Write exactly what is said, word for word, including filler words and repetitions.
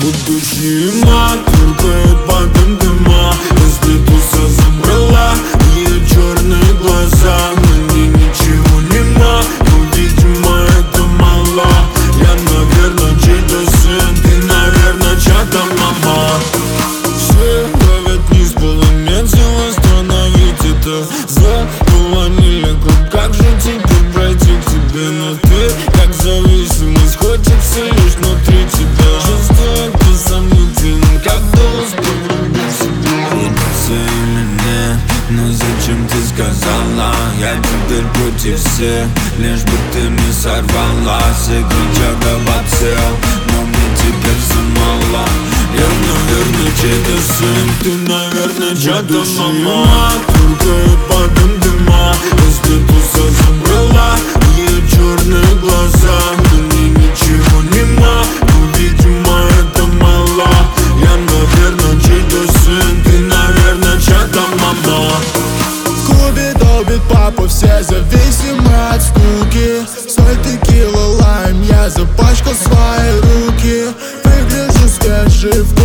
Будущий маг туркает потом дыма. Если туса забрала ее черные глаза, на ней ничего нема, но, видимо, это мало. Я, наверное, чей-то сын, ты, наверное, чья-то мама. Все ловят низ, полумет, сил остановить это. Заполонили круг, как же теперь пройти к тебе? Но ты, как зависимость, хочется лишь внутри тебя. Чувствую, ты сомнителен, как доступ в себе. Хочется или нет, но зачем ты сказала? Я теперь против всех, лишь бы ты не сорвалась. И кричак обоцел, но мне теперь все мало. Я, наверное, чей-то сын, ты, наверное, чья-то мама. Туркает потом дыма. Если туса забрала ее черные глаза, на ней ничего нема, но, видимо, это мало. Я, наверное, чей-то сын, ты, наверное, чья-то мама. В клубе долбит папа, все зависимы от скуки. Соль, текила, лайм, я запачкал свои руки. Выгляжу свежий в